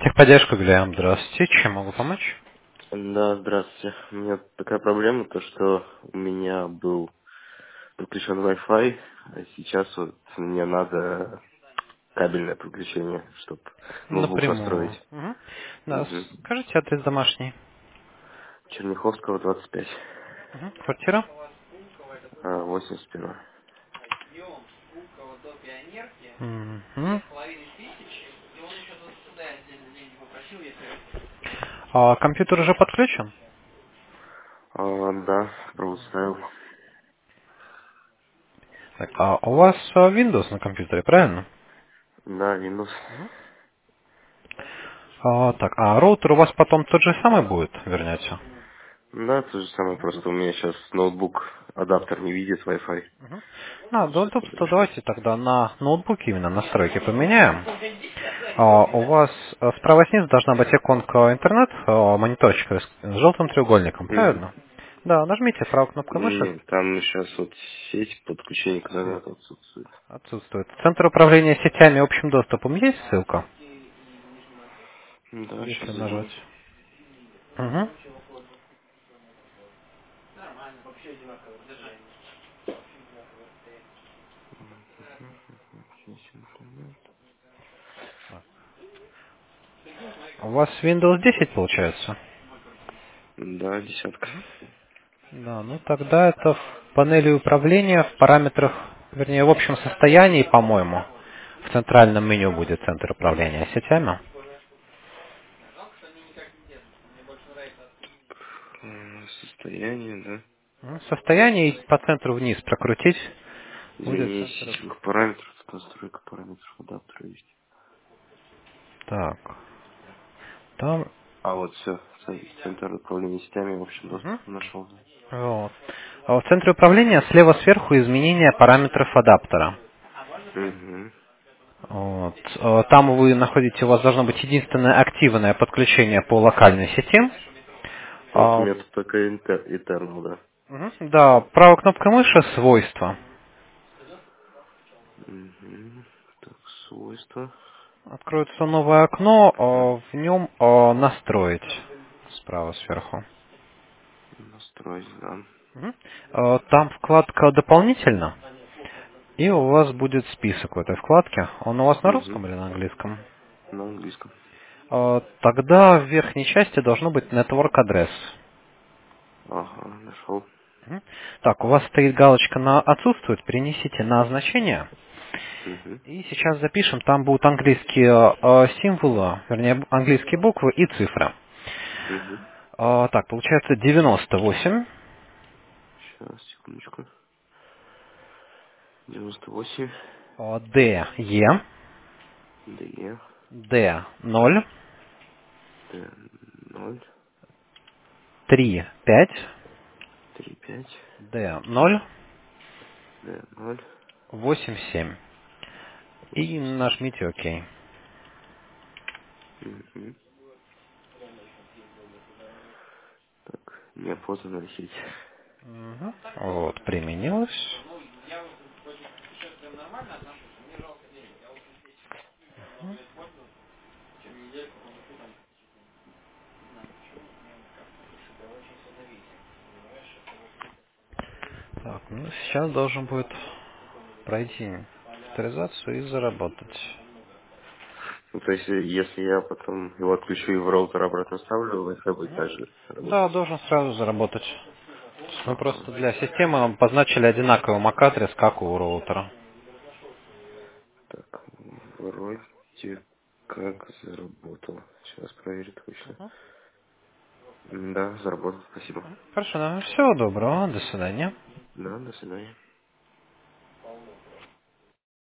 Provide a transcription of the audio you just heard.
Техподдержка, Глеб. Здравствуйте. Чем могу помочь? Да, здравствуйте. У меня такая проблема, то что у меня был подключен Wi-Fi, а сейчас вот мне надо кабельное подключение, чтобы ноутбук Напрямую. настроить. Мгм. Да, Угу. скажите адрес домашний. Черняховского, 25. Мгм. Квартира? 81. Мгм. А компьютер уже подключен? Да, проуставил. Так, а у вас Windows на компьютере, правильно? Да, Windows. Так, а роутер у вас потом тот же самый будет, вернете? Да, то же самое, просто у меня сейчас ноутбук, адаптер не видит Wi-Fi. Мгм. Для Сейчас удобства подключу. давайте тогда на ноутбуке именно настройки поменяем. У вас справа снизу должна быть иконка интернет, мониторчик с желтым треугольником, Угу. правильно? Да, нажмите правой кнопкой мыши. Нет, там сейчас вот сеть подключения к Сеть интернету отсутствует. отсутствует. Центр управления сетями общим доступом есть ссылка, Да, сейчас если зайду. нажать? Угу. У вас Windows 10 получается? Да, десятка. Да, ну тогда это в панели управления, в параметрах, вернее, в общем состоянии, по-моему, в центральном меню будет центр управления сетями. Состояние, да. Состояние и по центру вниз прокрутить будет Изменение центр. системных параметров, настройка параметров адаптера есть. Так, там, А вот все, центр управления сетями, в общем, мгм, доступ нашел. вот. А в центре управления слева сверху изменение параметров адаптера. Угу. Вот. Там вы находите, у вас должно быть единственное активное подключение по локальной сети. Вот у А, меня тут только Eternal, да. Да, правой кнопкой мыши свойства. Угу. Так, свойства. Откроется новое окно, Да. в нем настроить справа сверху. Настроить, да. Мгм. Там вкладка «Дополнительно», и у вас будет список в этой вкладке. Он у вас на Угу. русском или на английском? На английском. Тогда в верхней части должно быть Network Address. Ага, нашел. Мгм. Так, у вас стоит галочка на «Отсутствует», перенесите на «Значение». Угу. И сейчас запишем, там будут английские символы, вернее, английские буквы и цифры. Угу. Так, получается 98, Сейчас, секундочку. 98. D, E, ДЕ. D, 0, Т0. 3, 5, 35. D, 0, Д0. 8, 7. И 87. нажмите ОК. Угу. Так, неопознанная сеть. Мгм. Вот, применилось. Так, ну сейчас должен будет пройти авторизацию и заработать. Ну, то есть, если я потом его отключу и в роутер обратно ставлю, Wi-Fi будет также Да, работать. должен сразу заработать. Мы просто Ага. для системы позначили одинаковый MAC-адрес, как у роутера. Так, вроде как заработал. Сейчас проверю точно. Да, заработал, спасибо. Хорошо, всего доброго, до свидания. Да, до свидания.